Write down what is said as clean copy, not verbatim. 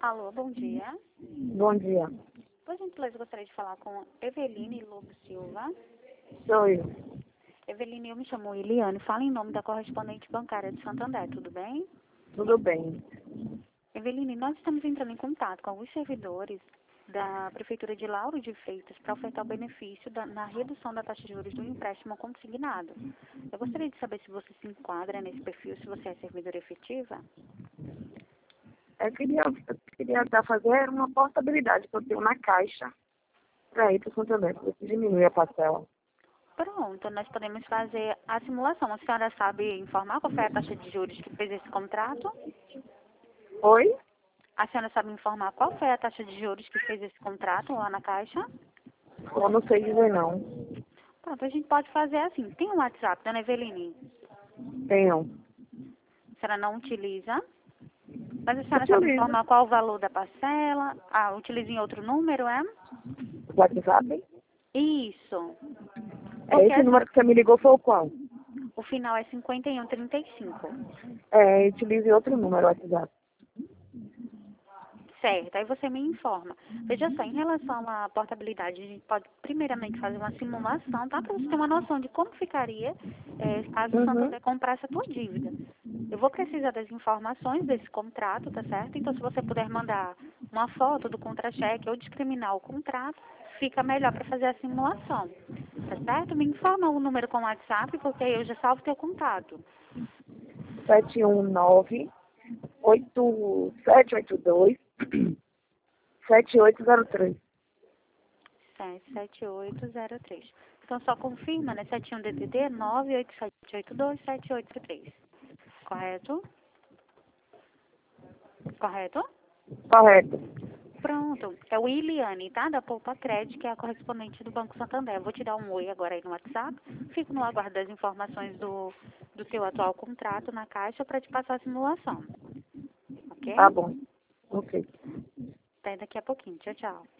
Alô, bom dia. Bom dia. Por gentileza, eu gostaria de falar com Eveline Lobo Silva. Sou eu. Eveline, eu me chamo Eliane, falo em nome da correspondente bancária de Santander, tudo bem? Tudo bem. Eveline, nós estamos entrando em contato com alguns servidores da Prefeitura de Lauro de Freitas para ofertar o benefício na redução da taxa de juros do empréstimo consignado. Eu gostaria de saber se você se enquadra nesse perfil, se você é servidora efetiva. Eu queria fazer uma portabilidade que eu tenho na caixa para ir para o Santander, para ver se diminui a parcela. Pronto, nós podemos fazer a simulação. A senhora sabe informar qual foi a taxa de juros que fez esse contrato? Oi? A senhora sabe informar qual foi a taxa de juros que fez esse contrato lá na Caixa? Eu não sei dizer não. Pronto, a gente pode fazer assim. Tem um WhatsApp, dona Eveline? Tenho. A senhora não utiliza? Mas a senhora sabe Utilizo. informar qual o valor da parcela? Ah, utiliza em outro número, é? WhatsApp? Isso. É, esse Porque número que você me ligou foi o qual? o final é 5135. É, utilize outro número, WhatsApp. Certo, aí você me informa. Veja só, em relação à portabilidade, a gente pode primeiramente fazer uma simulação, tá? Para você ter uma noção de como ficaria caso o Uhum. Santander comprasse a tua dívida. Eu vou precisar das informações desse contrato, tá certo? Então, se você puder mandar uma foto do contra-cheque ou discriminar o contrato, fica melhor para fazer a simulação, tá certo? Me informa o número com o WhatsApp, porque aí eu já salvo teu contato. 719-8782-7803. 77803. Então, só confirma, né? 71DDD 987827803. Correto? Correto? Correto. Pronto. É o Iliane, tá? Da Poupa Crédito, que é a correspondente do Banco Santander. Eu vou te dar um oi agora aí no WhatsApp. Fico no aguardo das informações do teu atual contrato na Caixa para te passar a simulação. Ok? Tá bom. Ok. Até daqui a pouquinho. Tchau, tchau.